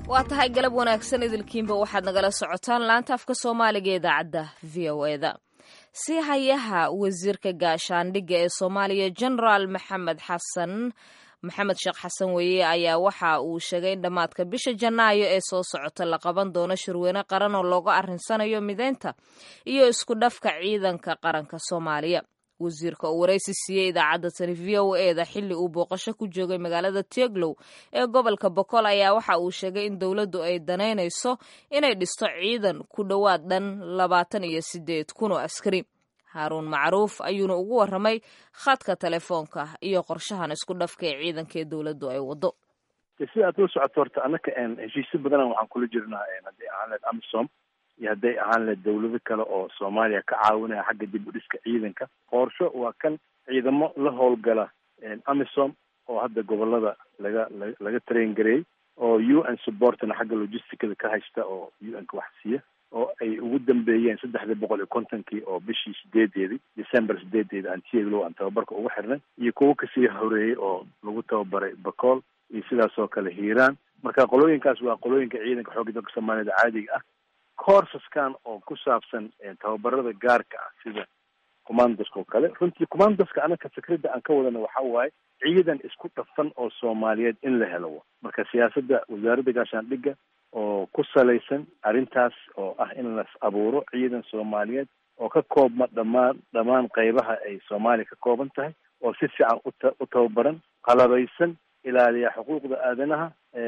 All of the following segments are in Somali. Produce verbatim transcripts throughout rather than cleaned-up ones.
waa tahay galab wanaagsan idilkiinba waxaad nagala socotaan laanta afka soomaaliga ee idaacadda v o e da si hayaha wasiirka gaashaandhigga ee soomaaliya genaraal maxamed xasan maxamed sheekh xasan weye ayaa waxa uu sheegay in dhammaadka bisha janaayo ee soo socota la qaban doono shirweyne qaran oo looga arrinsanayo mideynta iyo isku dhafka ciidanka qaranka soomaaliya. wasiirka uu waraysi siiyey idaacadda tani v o e da xilli uu booqasho ku joogay magaalada Teglow ee gobolka Boqol ayaa waxa uu sheegay in dowladdu ay danaynayso inay dhisto ciidan ku dhowaad dhan labaatan iyo sideed kun oo askari. Haruun Macruuf ayuuna ugu waramay khadka telefoonka iyo qorshahan isku dhafka ee ciidanka ee dowladdu ay wado. si aad u socoto horta annaka heshiisyo badan waxaan kula jirnaa haddii aan leed AMISOM iyo hadday ahaan leed dawlado kale oo Soomaaliya ka caawinaya xagga dib u dhiska ciidanka. qorsho waa kan ciidamo la howlgala AMISOM oo hadda gobolada laga laga train gareeyay oo U N supportna xagga logisticada ka haysta oo U N ka wax siiya oo ay ugu dambeeyeen saddex boqol iyo kontonkii oo bishii sideedeedii December sideedeedii aan Teglow aan tababarka ugu xirnay iyo kuwo kasii horeeyay oo lagu tababaray Boqol iyo sidaas oo kale Hiiraan. marka qolooyinkaas waa qolooyinka ciidanka xoogga dalka Soomaaliya caadiga ah. courses-kan oo ku saabsan tababarada gaarka ah sida commandos-ka oo kale runtii commandos-ka anaka fikradda aan ka wadana waxa waaye ciidan isku dhafan oo Soomaaliyeed in la helo. marka siyaasadda wasaaradda gaashaandhigga oo ku salaysan arrintaas oo ah in la abuuro ciidan Soomaaliyeed oo ka koobma dhammaan dhammaan qaybaha ay Soomaaliya ka kooban tahay oo si fiican u tababaran qalabaysan ilaaliya xuquuqda aadanaha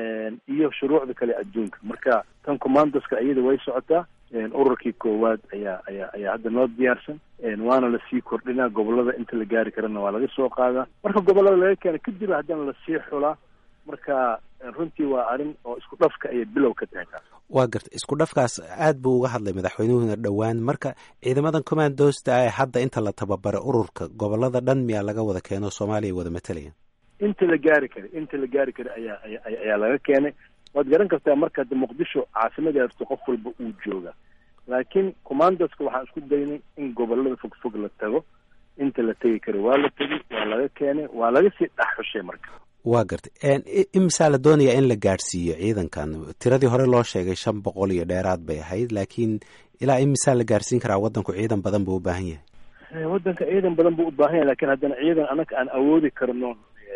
iyo shuruucda kale adduunka. marka tan commandoska iyada way socotaa. ururkii koowaad ayaa ayaa ayaa hadda noo diyaarsan waana lasii kordhinaa. gobolada inta la gaari karana waa laga soo qaadaa. marka gobolada laga keena kadib haddana lasii xulaa. marka runtii waa arrin oo isku dhafka ayay bilow ka tahay. taas waa garta isku dhafkaas aad buu uga hadlay madaxweynuhuna dhowaan. marka ciidamadan commandosta ee hadda inta la tababara ururka gobolada dhan miyaa laga wada keeno Soomaaliya wada matalayaan? inta la gaari kara inta la gaari kara ayaa ayaa laga keenay. waad garan kartaa marka hadda Muqdisho caasimadeeda qof walba uu jooga. laakiin commandoska waxaan isku daynay in gobolada fog fog la tago. inta la tegi kara waa la tegi waa laga keenay waa laga sii dhaxushay. marka waa gartay imisa la doonayaa in la gaadhsiiyo ciidankan? tiradii hore loo sheegay shan boqol iyo dheeraad bay ahayd, laakiin ilaa imisa la gaadhsiin karaa? waddanku ciidan badan buu u baahan yahay. waddanka ciidan badan buu u baahan yahay, laakiin haddana ciidan anaka aan awoodi karno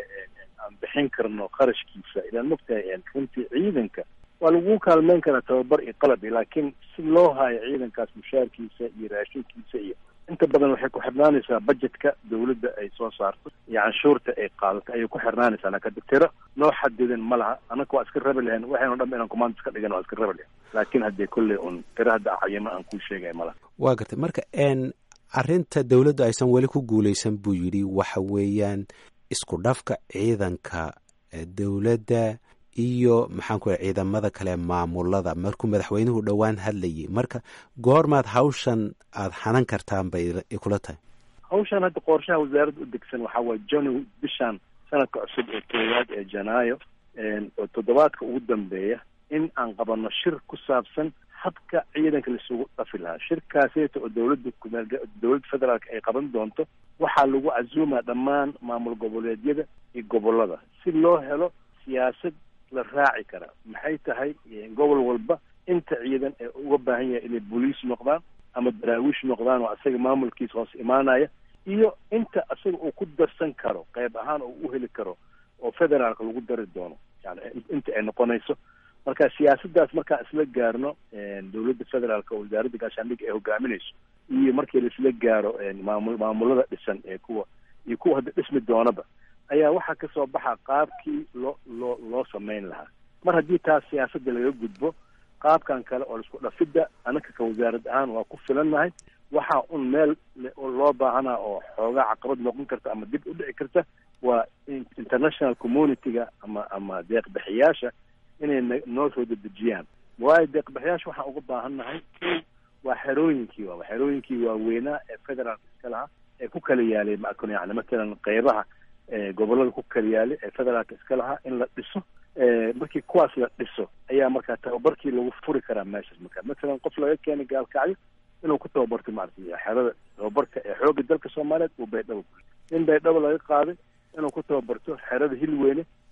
aan bixin karno qarashkiisa. ilaan mogtahay runtii ciidanka waa lagu kaalmeyn karaa tababar iyo qalab, laakiin si loo hayo ciidankaas mushaarkiisa iyo raashinkiisa iyo inta badan waxay ku xirnaanaysaa budgetka dawladda ay soo saarto iyo canshuurta ay qaadato ayay ku xirnaanaysaa. laakiin tiro noo xadidan ma laha. anaka waa iska rabi lahayn waxaynu dhan inaan commandos ka dhigan waa iska rabi lahayn, laakiin haddii kolley un tiro hadda cayima aan kuu sheegay ma laha. waa gartay. marka n arrinta dawladdu aysan weli ku guulaysan buu yidhi waxa weeyaan isku dhafka ciidanka dawladda iyo maxaan ku yahay ciidamada kale maamulada. markuu madaxweynuhu dhowaan hadlayay, marka goormaad hawshan aada xanan kartaan bay kula tahay? hawshan hadda qorshaha wasaaradda u degsan waxaa waaye January bishan sanadka cusub ee koowaad ee Janaayo oo toddobaadka ugu dambeeya in aan qabano shir ku saabsan habka ciidanka laisugu dhafi lahaa. shirkaaseeta oo dawladda dawladda federaalka ay qaban doonto waxaa lagu casuumaa dhammaan maamul goboleedyada iyo gobolada si loo helo siyaasad la raaci kara. maxay tahay gobol walba inta ciidan ee uga baahan yahay inay booliis noqdaan ama daraawiish noqdaan oo asaga maamulkiisa hoos imaanaya, iyo inta asaga uu ku darsan karo qayb ahaan oo u heli karo oo federaalka lagu dari doono, yani inta ay noqonayso. marka siyaasaddaas markaan isla gaarno dawladda federaalka oo wasaaradda gaashaandhigga ay hogaaminayso iyo markii laisla gaaro maamul maamulada dhisan ee kuwa iyo kuwa hadda dhismi doonaba ayaa waxaa kasoo baxa qaabkii loo loo loo samayn lahaa. mar haddii taas siyaasadda laga gudbo, qaabkan kale oo isku dhafidda anaka ka wasaarad ahaan waa ku filannahay. waxaa un meel loo baahanaa oo xoogaa caqabad noqon karta ama dib u dhici karta waa international community-ga ama ama deeqbixiyaasha inay noo soo dedejiyaan. waayo deeqbixiyaasha waxaan uga baahannahay waa xerooyinkii waa xerooyinkii waaweynaa ee federaalka iska lahaa ee ku kala yaalay macon yani matalan qaybaha gobolada ku kala yaalay ee federaalka iska lahaa in la dhiso. markii kuwaas la dhiso ayaa markaa tababarkii lagu furi karaa meeshaas. marka matalan qof laga keenay gaalkacyo inuu ku tababarto maaragtay xerada tababarka ee xoogga dalka Soomaaliyeed uu Baydhabo in Baydhabo laga qaaday inuu ku tababarto xerada Hilweyne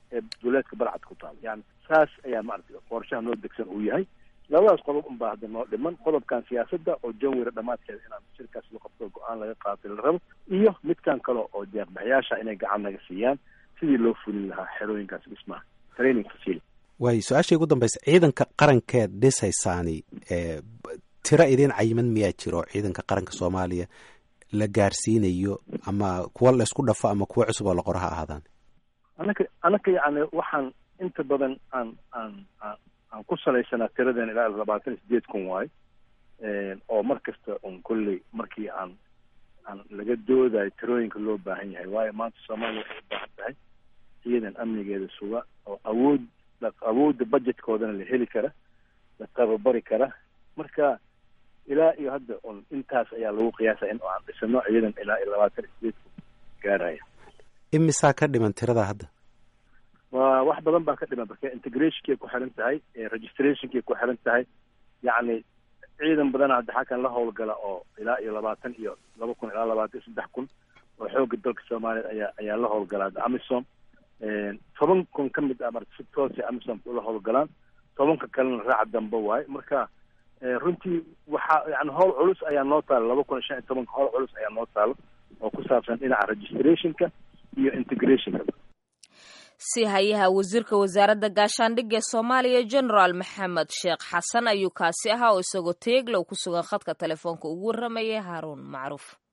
ee duleedka balcad ku taal. Yani saas ayaa maaragtay qorshaha noo degsan uu yahay. labadaas qodob unbaa hadda noo dhiman, qodobkan siyaasadda oo january dhammaadkeeda inaan shirkaas la qabto go-aan laga qaatay la rabo, iyo midkan kale oo deeqbixiyaasha inay gacan naga siiyaan sidii loo fulin lahaa xerooyinkaas dhismaha training facility. waayo su-aashii ugu dambaysa, ciidanka qarankeed dhisaysaani ee tiro idin cayiman miyaa jiro ciidanka qaranka soomaaliya la gaarsiinayo, ama kuwa la isku dhafo ama kuwa cusub oo la qoro ha ahaadaan? anaka anaka yani waxaan inta badan aan aan aan aan ku salaysanaa tiradan ilaa labaatan iyo sideed kun waayo, oo mar kasta un kolley markii aan aan laga doodayo tirooyinka loo baahan yahay, waayo maanta soomaaliya waxay u baahan tahay ciidan amnigeeda suga oo awood awoodda budgetkoodana la heli kara, la tababari kara. marka ilaa iyo hadda un intaas ayaa lagu qiyaasaya in aan dhisano ciidan ilaa iyo labaatan iyo sideed kun gaaraya. imisaa ka dhiman tirada hadda? waa wax badan baa ka dhiman, marka integrationkay ku xiran tahay, registrationkay ku xiran tahay. yacni ciidan badana hadda xakan la howlgala oo ilaa iyo labaatan iyo laba kun ilaa labaatan iyo saddex kun oo xooga dalka soomaaliya ayaa ayaa la howlgalaa hadda amisom. toban kun ka mid ah marka si toosay amisom ula howlgalaan, tobanka kalena raaca dambe waaye. marka runtii waxaa yani howl culus ayaa noo taalo, laba kun iyo shan iyo tobanka howl culus ayaa noo taalo oo ku saabsan dhinaca registrationka iyo integrationka. si hayaha wasiirka wasaaradda gaashaandhigga ee soomaaliya generaal maxamed sheekh xasan ayuu kaasi ahaa oo isagoo teeglow ku sugan khadka telefoonka ugu warramayay haaruun macruuf.